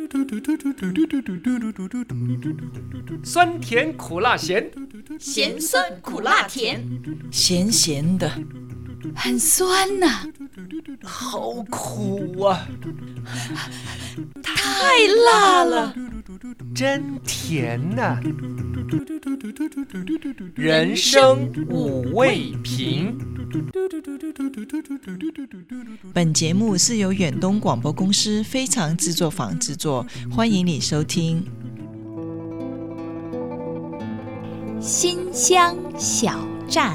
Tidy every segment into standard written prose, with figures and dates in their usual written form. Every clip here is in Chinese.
酸甜苦辣咸， 咸酸苦辣甜， 咸咸的， 很酸呐， 好苦啊， 太辣了， 真甜呐，人生五味瓶。 本节目是由远东广播公司非常制作坊制作，欢迎你收听。 新乡小站，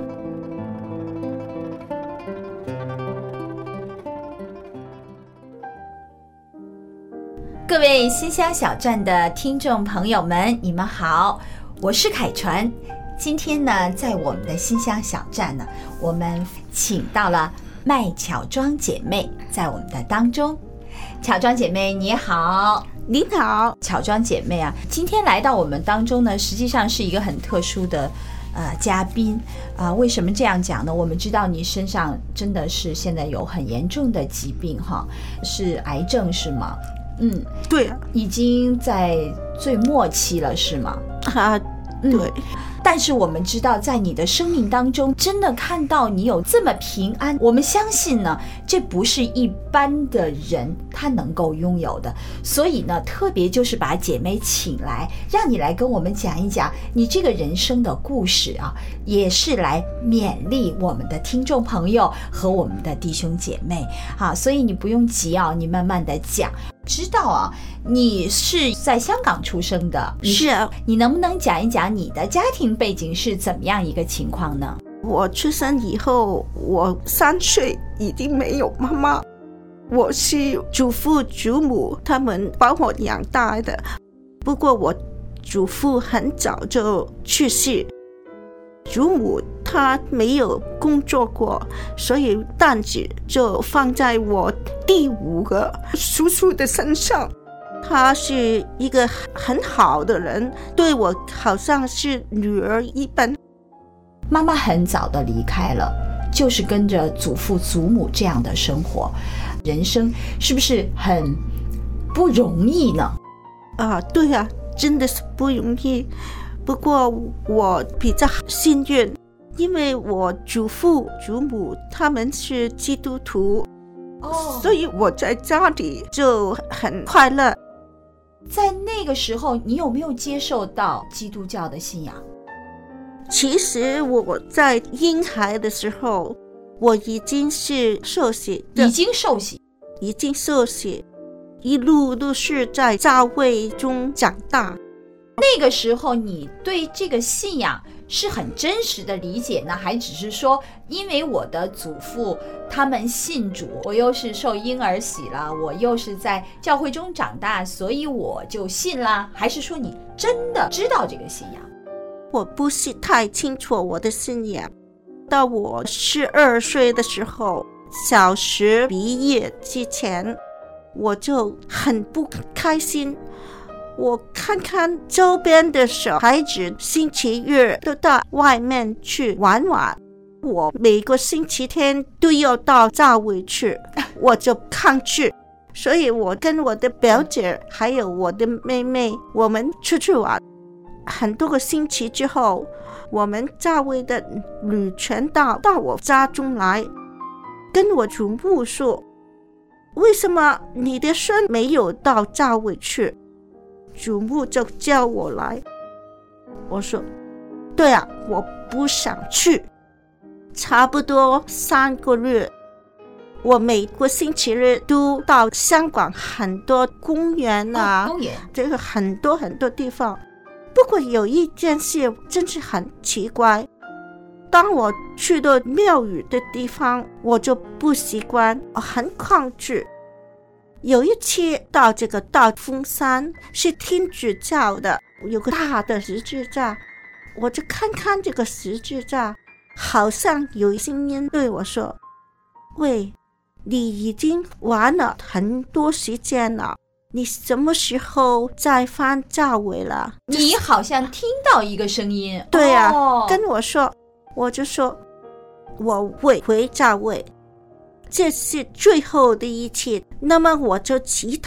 各位新乡小站的听众朋友们，你们好，我是凯传。今天呢，在我们的新乡小站呢，我们请到了麦巧庄姐妹在我们的当中。巧庄姐妹你好。 您好， 巧庄姐妹啊，今天来到我们当中呢，实际上是一个很特殊的嘉宾为什么这样讲呢？我们知道你身上真的是现在有很严重的疾病哈，是癌症是吗？ 对啊， 已经在最末期了是吗？ 对。 但是我们知道在你的生命当中真的看到你有这么平安，我们相信呢，这不是一般的人他能够拥有的，所以呢，特别就是把姐妹请来，让你来跟我们讲一讲你这个人生的故事啊，也是来勉励我们的听众朋友和我们的弟兄姐妹啊，所以你不用急啊，你慢慢的讲。知道啊，你是在香港出生的， 是啊， 你能不能讲一讲你的家庭背景是怎么样一个情况呢？ 我出生以后，我3岁已经没有妈妈，我是祖父祖母他们把我养大的，不过我祖父很早就去世，祖母她没有工作过，所以担子就放在我第5个叔叔的身上。他是一个很好的人，对我好像是女儿一般。 妈妈很早的离开了，就是跟着祖父祖母这样的生活，人生是不是很不容易呢？ 对啊，真的是不容易。不过我比较幸运，因为我祖父祖母他们是基督徒，所以我在家里就很快乐。 在那个时候，你有没有接受到基督教的信仰？ 其实我在婴孩的时候，我已经是受洗的， 已经受洗，一路都是在教会中长大。那个时候你对这个信仰是很真实的理解呢，还只是说因为我的祖父他们信主，我又是受婴儿洗了，我又是在教会中长大，所以我就信啦？还是说你真的知道这个信仰？ 我不是太清楚我的信仰。到我12岁的时候，小学毕业之前，我就很不开心。我看看周边的小孩子星期日都到外面去玩玩，我每个星期天都要到教会去，我就抗拒。所以我跟我的表姐还有我的妹妹，我们出去玩很多个星期之后，我们教会的女传道到我家中来，跟我祖母说，为什么你的孙没有到教会去？祖母就叫我来，我说对啊，我不想去。差不多3个月，我每个星期日都到香港很多公园这个很多地方。不过有一件事真是很奇怪，当我去到庙宇的地方，我就不习惯，很抗拒。有一次到这个大峰山，是天主教的，有个大的十字架，我就看看这个十字架，好像有声音对我说，喂，你已经玩了很多时间了，你什么时候再翻教会了？ 你好像听到一个声音。 对啊，跟我说，我就说我会回教会，这是最后的一次。那么我就祈祷，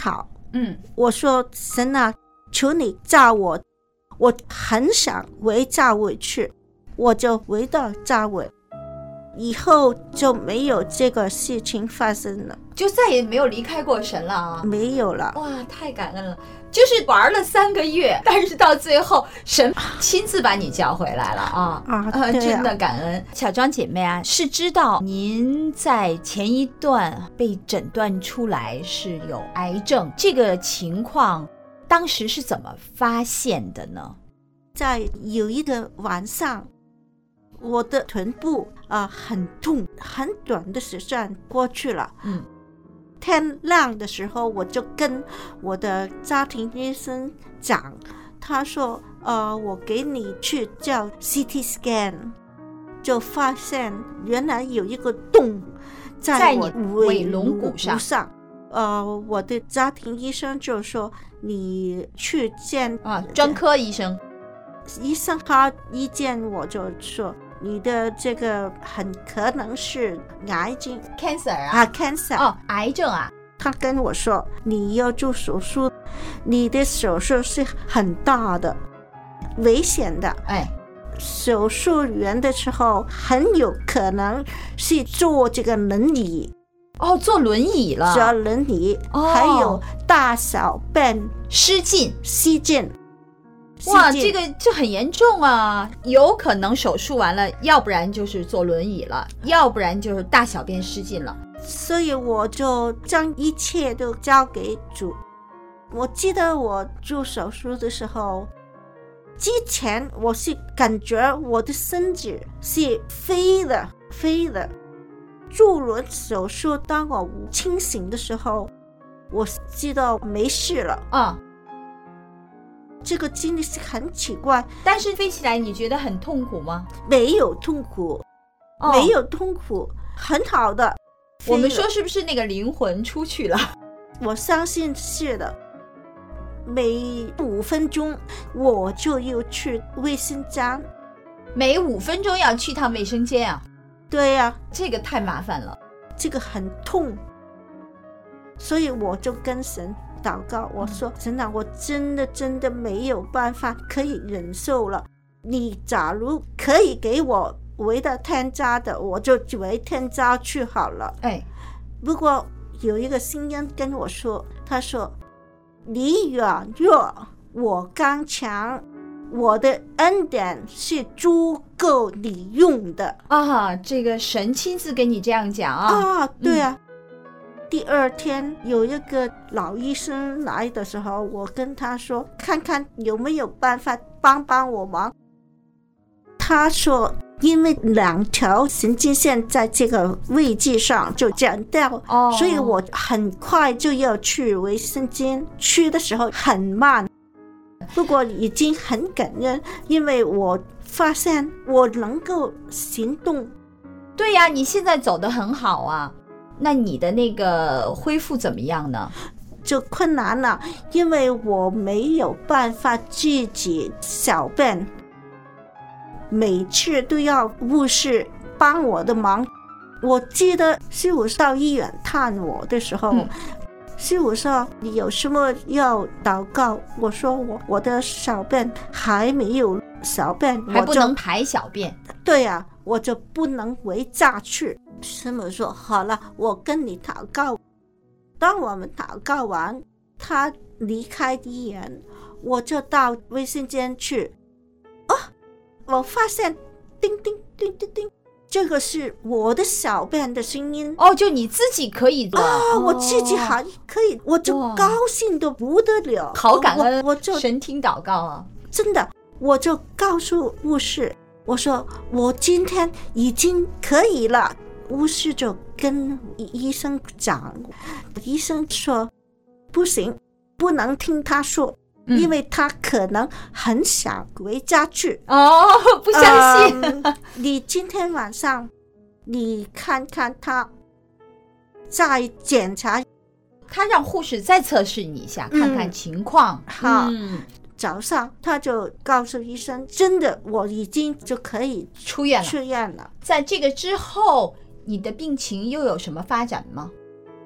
我说神啊，求你照我，我很想回教会去，我就回到教会，以后就没有这个事情发生了， 就再也没有离开过神了啊！ 没有了。 哇，太感恩了！就是玩了3个月，但是到最后神亲自把你叫回来了啊！ 对啊， 真的感恩。小庄姐妹啊，是知道您在前一段被诊断出来是有癌症，这个情况当时是怎么发现的呢？ 在有一个晚上，我的臀部很痛，很短的时间过去了。天亮的时候，我就跟我的家庭医生讲，他说我给你去叫 CT scan， 就发现原来有一个洞在我尾龙骨上。我的家庭医生就说你去见专科医生。 医生他一见我就说你的这个很可能是癌症 cancer 啊 cancer 癌症啊。 他跟我说你要做手术，你的手术是很大的危险的，手术完的时候很有可能是坐这个轮椅。 坐轮椅了， 坐轮椅，还有大小便失禁。 哇， 这个就很严重啊！有可能手术完了，要不然就是坐轮椅了，要不然就是大小便失禁了。 所以我就将一切都交给主。我记得我做手术的时候，之前我是感觉我的身子是飞的。做完手术，当我清醒的时候，我知道没事了这个经历是很奇怪。 但是飞起来你觉得很痛苦吗？ 没有痛苦，没有痛苦，很好的。 我们说是不是那个灵魂出去了？ 我相信是的。每5分钟我就要去卫生间， 每5分钟要去趟卫生间啊？ 对呀， 这个太麻烦了， 这个很痛，所以我就跟神祷告，我说神啊，我真的没有办法可以忍受了，你假如可以给我回到天家的，我就回天家去好了。不过有一个声音跟我说，他说你软弱，我刚强，我的恩典是足够你用的这个神亲自跟你这样讲对啊。第2天有一个老医生来的时候，我跟他说看看有没有办法帮我忙。他说因为2条神经线在这个位置上就剪掉所以我很快就要去卫生间，去的时候很慢，不过已经很感恩，因为我发现我能够行动。 对呀，你现在走得很好啊，那你的那个恢复怎么样呢？ 就困难了，因为我没有办法自己小便，每次都要护士帮我的忙。我记得师傅到医院探我的时候，师傅说你有什么要祷告，我说我的小便还没有小便， 还不能排小便。 对啊，我就不能回家去。师母说好了，我跟你祷告。当我们祷告完，他离开医院，我就到卫生间去。我发现叮叮叮叮叮，这个是我的小便的声音。 就你自己可以做我自己还可以，我就高兴得不得了， 好感恩我就神听祷告啊！ 真的，我就告诉护士，我说我今天已经可以了。护士就跟医生讲，医生说不行，不能听他说，因为他可能很想回家去。 不相信。 你今天晚上你看看他，再检查。 他让护士再测试你一下，看看情况。 好，早上他就告诉医生，真的我已经就可以出院了。在这个之后，你的病情又有什么发展吗？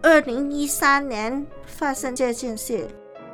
2013年发生这件事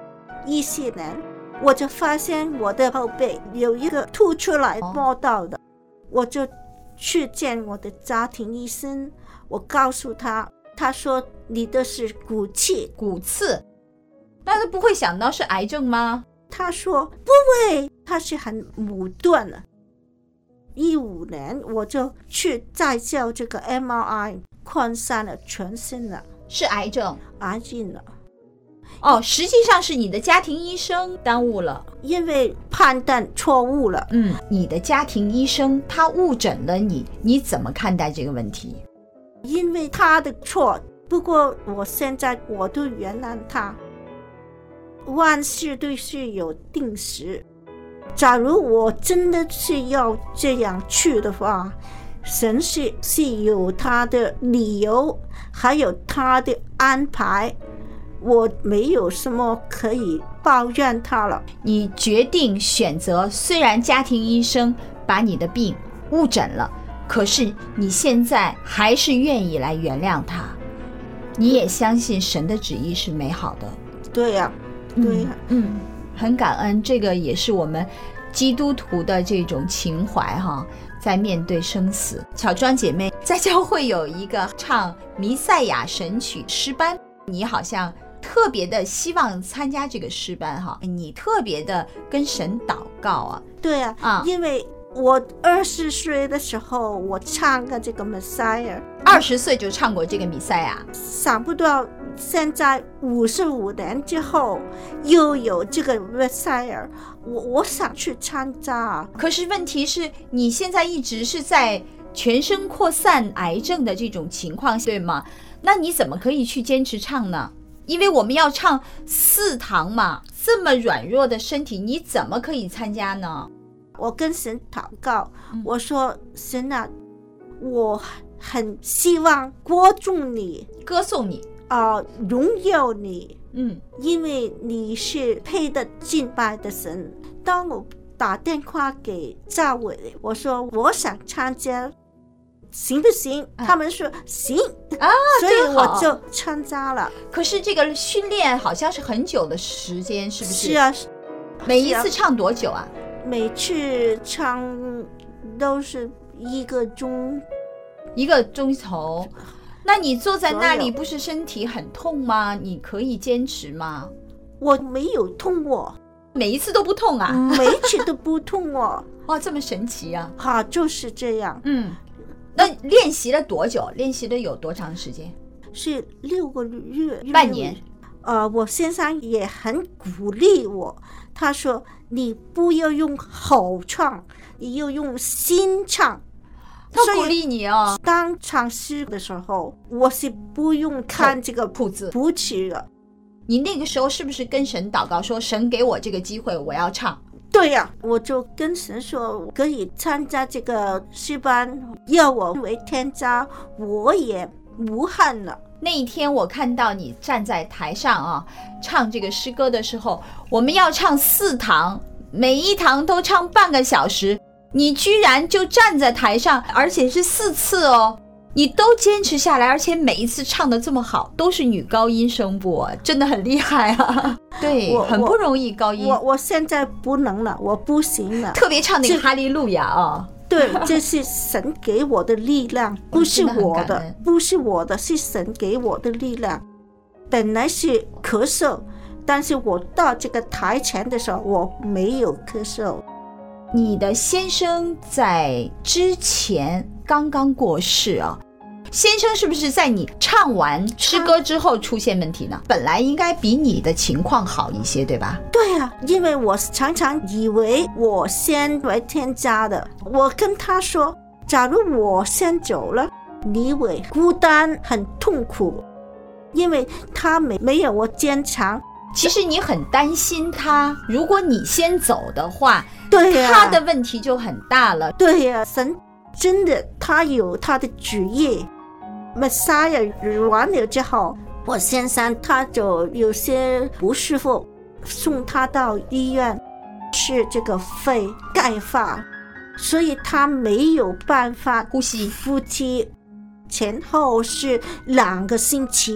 ，14年我就发现我的后背有一个凸出来摸到的，我就去见我的家庭医生，我告诉他，他说你的是骨刺， 那都不会想到是癌症吗？ 他说不会，他是很武断的。15年我就去再叫这个 MRI 扩散了全身了， 是癌症了。 实际上是你的家庭医生耽误了， 因为判断错误了。 你的家庭医生他误诊了你，你怎么看待这个问题？ 因为他的错，不过我现在我都原谅他。万事都是有定时，假如我真的是要这样去的话，神是有他的理由，还有他的安排，我没有什么可以抱怨他了。 你决定选择，虽然家庭医生把你的病误诊了，可是你现在还是愿意来原谅他，你也相信神的旨意是美好的。 对呀， 很感恩，这个也是我们基督徒的这种情怀哈，在面对生死。小庄姐妹在教会有一个唱弥赛亚神曲诗班，你好像特别的希望参加这个诗班哈，你特别的跟神祷告啊。 对啊，因为我20岁的时候我唱过这个 Messiah，20 岁就唱过这个弥赛亚， 想不到现在55年之后又有这个 Messiah， 我想去参加。 可是问题是你现在一直是在全身扩散癌症的这种情况，对吗？那你怎么可以去坚持唱呢？因为我们要唱4堂嘛，这么软弱的身体你怎么可以参加呢？ 我跟神祷告，我说神啊，我很希望歌颂你，荣耀你，因为你是配得敬拜的神。当我打电话给教会，我说我想参加，行不行？他们说行所以我就参加了。 可是这个训练好像是很久的时间，是不是？ 是啊。 每一次唱多久啊？ 每次唱都是1个钟头。那你坐在那里不是身体很痛吗？你可以坚持吗？我没有痛哦， 每一次都不痛啊？ 每一次都不痛哦。 哇，这么神奇啊！ 好，就是这样。 那练习了多久？练习了有多长时间？ 是6个月， 半年。 我先生也很鼓励我，他说你不要用口唱，你要用心唱。 他鼓励你哦。 当唱诗的时候，我是不用看这个谱子的。 你那个时候是不是跟神祷告说，神给我这个机会，我要唱？ 对呀，我就跟神说，我可以参加这个诗班，要我为天家，我也无憾了。 那一天我看到你站在台上啊，唱这个诗歌的时候，我们要唱4堂，每一堂都唱半个小时，你居然就站在台上，而且是4次哦，你都坚持下来，而且每一次唱得这么好，都是女高音声部，真的很厉害啊。对，很不容易高音。 我现在不能了，我不行了。 特别唱那个哈利路亚啊。 对，这是神给我的力量，不是我的，是神给我的力量。本来是咳嗽，但是我到这个台前的时候，我没有咳嗽。 你的先生在之前刚刚过世啊，先生是不是在你唱完诗歌之后出现问题呢？本来应该比你的情况好一些，对吧？ 对啊，因为我常常以为我先为天家的，我跟他说，假如我先走了，你会孤单很痛苦，因为他没有我坚强。 其实你很担心他，如果你先走的话， 对啊， 他的问题就很大了。 对啊，神真的他有他的旨意。Messiah 完了之后，我先生他就有些不舒服，送他到医院，是这个肺钙化，所以他没有办法呼吸，前后是2个星期。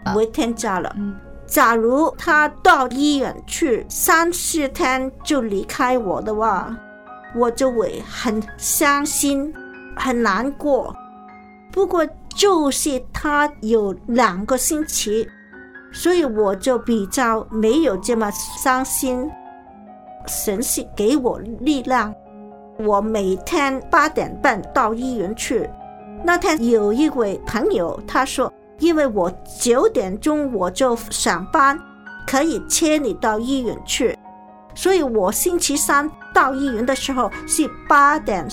为天家了。假如他到医院去3-4天就离开我的话，我就会很伤心很难过。不过就是他有2个星期，所以我就比较没有这么伤心。神是给我力量，我每天8点半到医院去。那天有一位朋友他说，因为我9点钟我就上班，可以接你到医院去，所以我星期3到医院的时候是8点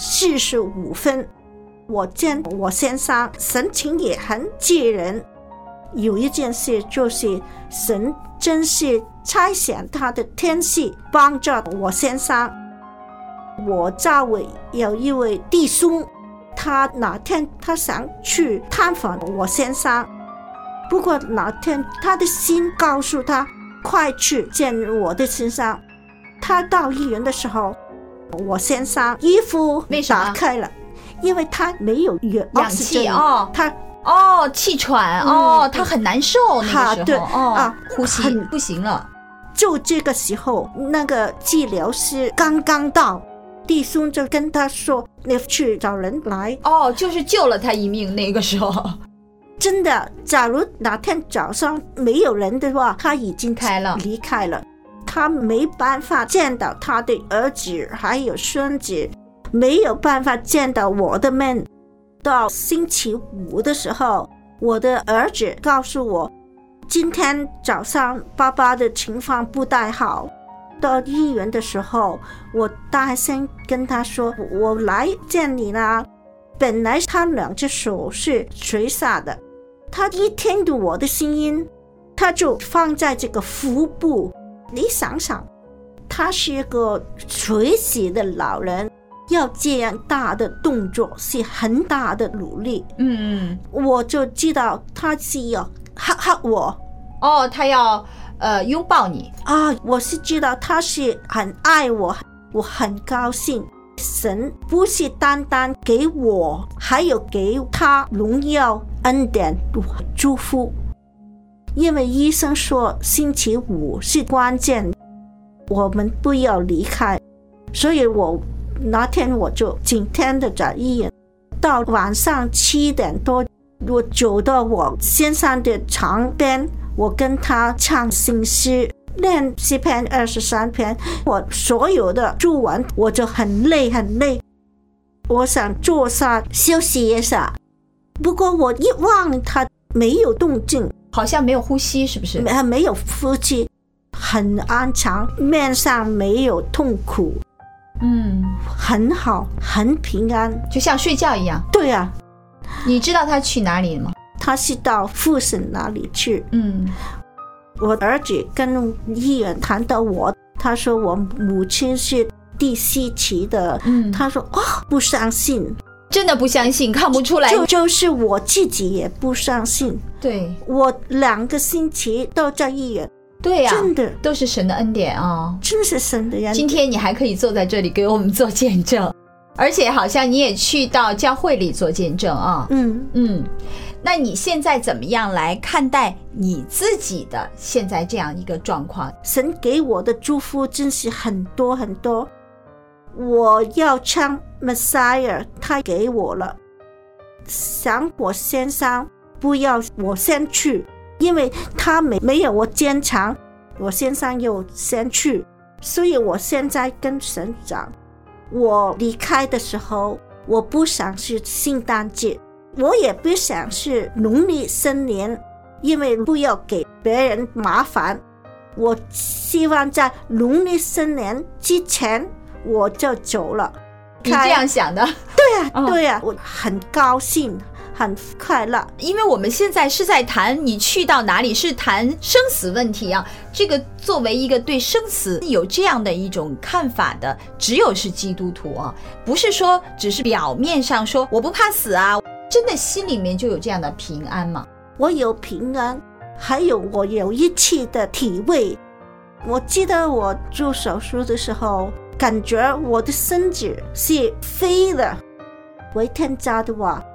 45分。我见我先生神情也很激人。有一件事就是神真是差遣他的天使帮助我先生。我周围有一位弟兄，他哪天他想去探访我先生，不过哪天他的心告诉他快去见我的先生。他到医院的时候，我先生衣服打开了，因为他没有氧气他气喘他很难受那个时候呼吸不行了。 就这个时候，那个治疗师刚刚到，弟兄就跟他说你去找人来就是救了他一命。那个时候真的，假如哪天早上没有人的话，他已经离开了。他没办法见到他的儿子还有孙子，没有办法见到我的面。到星期5的时候，我的儿子告诉我，今天早上爸爸的情况不太好。到医院的时候，我大声跟他说，我来见你啦。本来他2只手是垂下的，他一听到我的声音，他就放在这个腹部。你想想，他是一个垂死的老人，要这样大的动作是很大的努力。我就知道他是要吓我他要拥抱你我是知道他是很爱我，我很高兴。神不是单单给我，还有给他荣耀恩典祝福。因为医生说星期5是关键，我们不要离开，所以我那天我就今天的在医院，到晚上7点多，我走到我先生的床边，我跟他唱新诗，练诗篇23篇。我所有的做完，我就很累，我想坐下休息一下，不过我一望他没有动静， 好像没有呼吸，是不是？ 没有呼吸，很安详，面上没有痛苦。很好，很平安， 就像睡觉一样。 对啊。 你知道他去哪里吗？ 他是到父亲那里去。我儿子跟医院谈到我，他说我母亲是第4期的。他说不相信， 真的不相信，看不出来。 就是我自己也不相信。 对， 我2个星期都在医院。 对呀， 真的都是神的恩典真是神的恩典。 今天你还可以坐在这里给我们做见证，而且好像你也去到教会里做见证那你现在怎么样来看待你自己的现在这样一个状况？ 神给我的祝福真是很多很多。我要唱 Messiah， 他给我了。想我先生不要我先去，因为他没有我坚强，我先生又先去，所以我现在跟神讲，我离开的时候，我不想是圣诞节，我也不想是农历新年，因为不要给别人麻烦。我希望在农历新年之前我就走了。 你这样想的？ 对啊，我很高兴很快乐。 因为我们现在是在谈你去到哪里，是谈生死问题这个作为一个对生死有这样的一种看法的，只有是基督徒不是说只是表面上说我不怕死真的心里面就有这样的平安吗？ 我有平安，还有我有一次的体会。我记得我做手术的时候，感觉我的身子是飞的。为天家的话，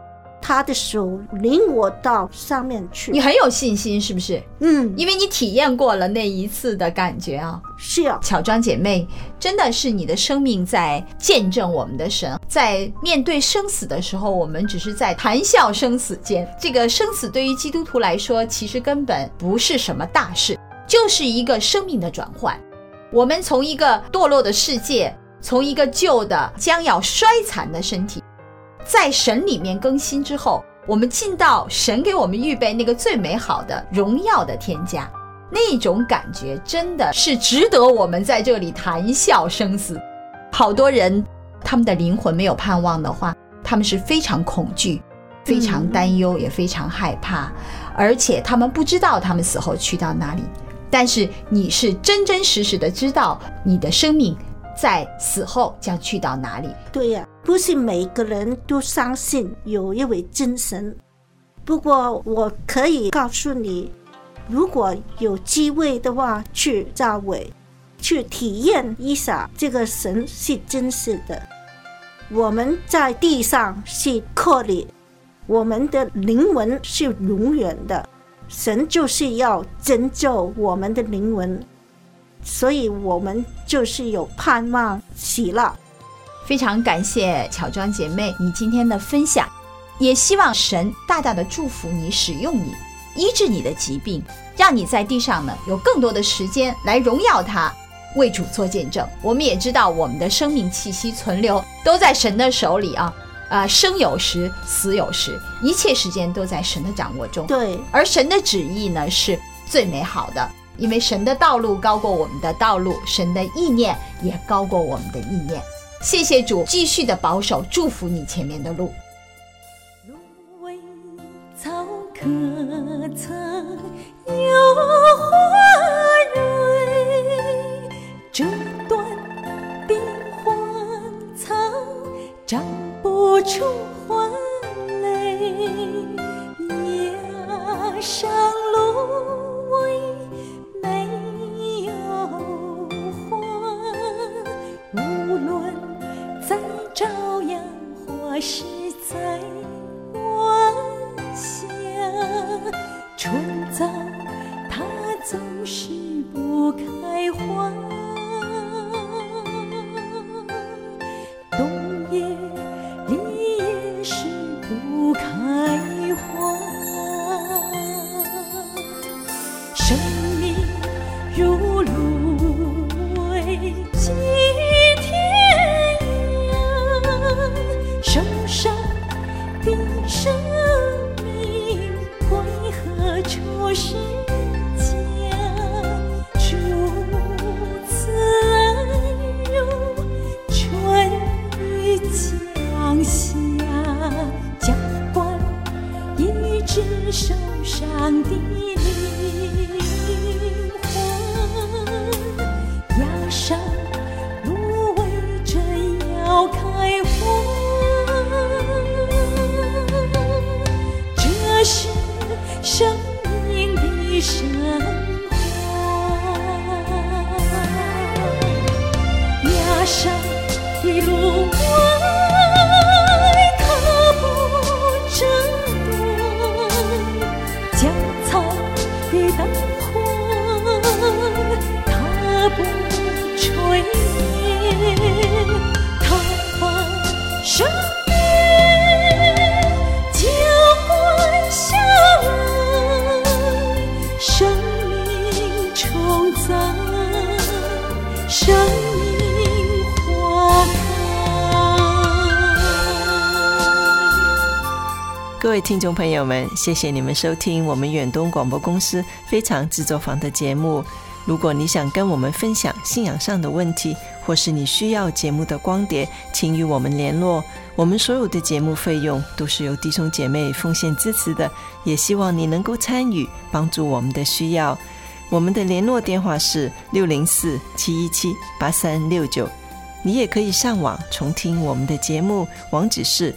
他的手领我到上面去。 你很有信心是不是？ 因为你体验过了那一次的感觉啊。 是啊， 巧庄姐妹，真的是你的生命在见证我们的神。在面对生死的时候，我们只是在谈笑生死间。这个生死对于基督徒来说，其实根本不是什么大事，就是一个生命的转换。我们从一个堕落的世界，从一个旧的将要衰残的身体，在神里面更新之后，我们进到神给我们预备那个最美好的荣耀的天家，那种感觉真的是值得我们在这里谈笑生死。好多人他们的灵魂没有盼望的话，他们是非常恐惧，非常担忧，也非常害怕，而且他们不知道他们死后去到哪里。但是你是真真实实的知道你的生命在死后将去到哪里。 对呀，不是每个人都相信有一位真神。不过我可以告诉你，如果有机会的话，去教会去体验一下这个神是真实的。我们在地上是客旅，我们的灵魂是永远的。神就是要拯救我们的灵魂，所以我们就是有盼望喜乐。 非常感谢巧庄姐妹你今天的分享，也希望神大大的祝福你，使用你，医治你的疾病，让你在地上呢有更多的时间来荣耀他，为主做见证。我们也知道我们的生命气息存留都在神的手里啊。生有时，死有时，一切时间都在神的掌握中。 对， 而神的旨意呢是最美好的，因为神的道路高过我们的道路，神的意念也高过我们的意念。谢谢主继续的保守祝福你前面的路。 芦苇草可曾有花蕊，这段冰花草长不出花蕾，崖上芦苇没有花，无论再照样花是在晚霞，春早它总是不开花，冬夜里也是不开花。生命如芦苇几天涯，受伤的生命归何处是家？主慈爱如春雨降下，浇灌医治受伤的灵魂，崖上芦苇正要开花，这是生命的神话。崖上的芦苇它不折断，江草的灯火它不吹灭，它把生命浇灌下来，生命充载，生命花开。 各位听众朋友们，谢谢你们收听我们远东广播公司非常制作坊的节目。如果你想跟我们分享信仰上的问题，或是你需要节目的光碟，请与我们联络。我们所有的节目费用都是由弟兄姐妹奉献支持的，也希望你能够参与，帮助我们的需要。我们的联络电话是604-717-8369。你也可以上网重听我们的节目，网址是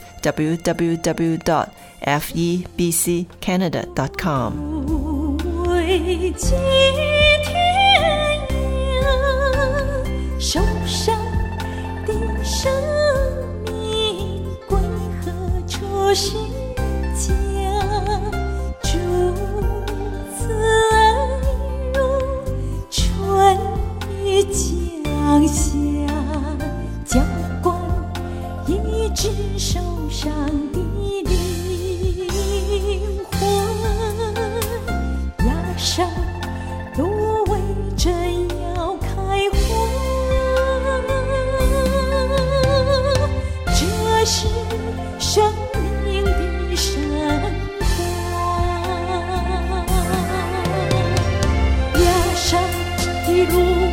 www.febccanada.com。 为几天涯，受伤的生命归何处是放下浇灌一直受伤的灵魂，压上芦苇正要开花，这是生命的升华。压上的芦